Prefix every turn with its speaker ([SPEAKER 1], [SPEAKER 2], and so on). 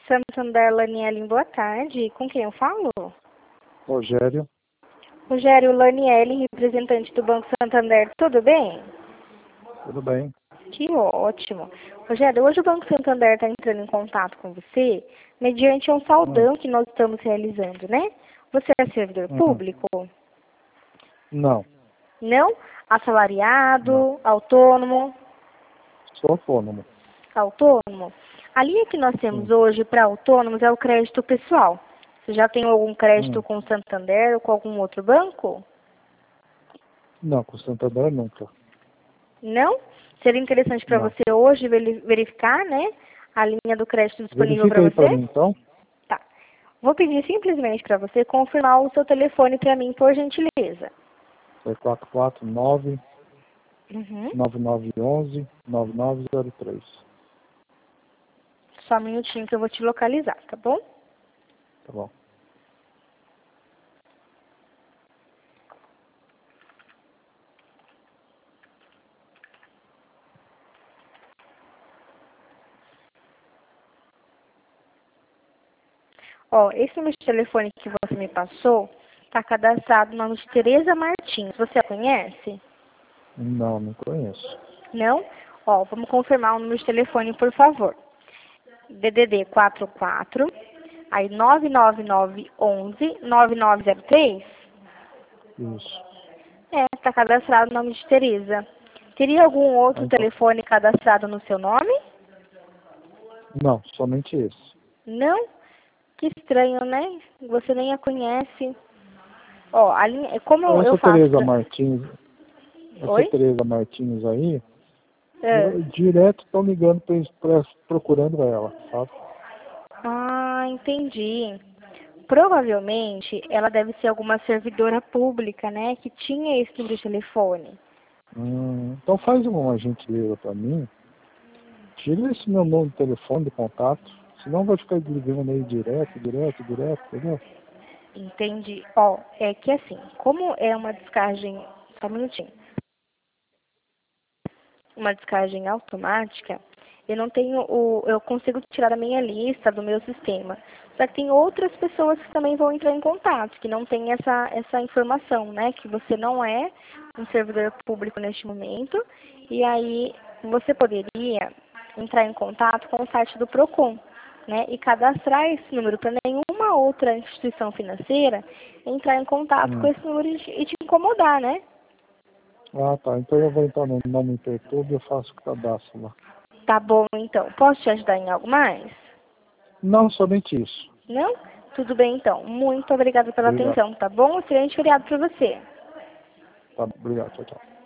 [SPEAKER 1] Santander Laniele, boa tarde. Com quem eu falo?
[SPEAKER 2] Rogério.
[SPEAKER 1] Rogério Laniele, representante do Banco Santander, tudo bem?
[SPEAKER 2] Tudo bem.
[SPEAKER 1] Que ótimo. Rogério, hoje o Banco Santander está entrando em contato com você mediante um saldão que nós estamos realizando, né? Você é servidor público?
[SPEAKER 2] Não.
[SPEAKER 1] Não? Assalariado?
[SPEAKER 2] Não.
[SPEAKER 1] Autônomo?
[SPEAKER 2] Sou autônomo.
[SPEAKER 1] Autônomo? A linha que nós temos
[SPEAKER 2] Sim.
[SPEAKER 1] hoje para autônomos é o crédito pessoal. Você já tem algum crédito com o Santander ou com algum outro banco?
[SPEAKER 2] Não, com o Santander nunca.
[SPEAKER 1] Não? Seria interessante para
[SPEAKER 2] Não.
[SPEAKER 1] você hoje verificar, né, a linha do crédito disponível
[SPEAKER 2] Verifica
[SPEAKER 1] para
[SPEAKER 2] aí
[SPEAKER 1] você?
[SPEAKER 2] para mim, então.
[SPEAKER 1] Tá. Vou pedir simplesmente para você confirmar o seu telefone para mim, por gentileza.
[SPEAKER 2] É 449
[SPEAKER 1] Uhum.
[SPEAKER 2] 9911 9903.
[SPEAKER 1] Só um minutinho que eu vou te localizar, tá bom?
[SPEAKER 2] Tá bom.
[SPEAKER 1] Ó, esse número de telefone que você me passou está cadastrado no nome de Tereza Martins. Você a conhece?
[SPEAKER 2] Não conheço.
[SPEAKER 1] Não? Ó, vamos confirmar o número de telefone, por favor. DDD 44, aí 99911 9903.
[SPEAKER 2] Isso.
[SPEAKER 1] Está cadastrado o nome de Tereza. Teria algum outro
[SPEAKER 2] Então.
[SPEAKER 1] telefone cadastrado no seu nome?
[SPEAKER 2] Não, somente esse.
[SPEAKER 1] Não? Que estranho, né? Você nem a conhece. Ó, a linha, como eu
[SPEAKER 2] Essa
[SPEAKER 1] faço
[SPEAKER 2] Tereza
[SPEAKER 1] pra...
[SPEAKER 2] Martins, essa
[SPEAKER 1] Oi?
[SPEAKER 2] Tereza Martins aí,
[SPEAKER 1] É.
[SPEAKER 2] direto estão ligando procurando ela, sabe?
[SPEAKER 1] Ah, entendi. Provavelmente ela deve ser alguma servidora pública, né? Que tinha esse número de telefone.
[SPEAKER 2] Então faz uma gentileza para mim. Tira esse meu número de telefone de contato. Senão vai ficar ligando aí direto, entendeu?
[SPEAKER 1] Entendi. Ó, é que assim, como é uma descagem... Só um minutinho. Uma descagem automática, eu não tenho eu consigo tirar da minha lista, do meu sistema. Só que tem outras pessoas que também vão entrar em contato, que não tem essa informação, né? Que você não é um servidor público neste momento. E aí você poderia entrar em contato com o site do Procon, né? E cadastrar esse número para nenhuma outra instituição financeira entrar em contato com esse número e te incomodar, né?
[SPEAKER 2] Ah, tá. Então eu vou entrar no Não Me Perturbe e eu faço o cadastro lá.
[SPEAKER 1] Tá bom, então. Posso te ajudar em algo mais?
[SPEAKER 2] Não, somente isso.
[SPEAKER 1] Não? Tudo bem, então. Muito obrigada pela
[SPEAKER 2] Obrigado.
[SPEAKER 1] atenção, tá bom? Excelente feriado para você.
[SPEAKER 2] Tá, obrigado. Tchau, tchau.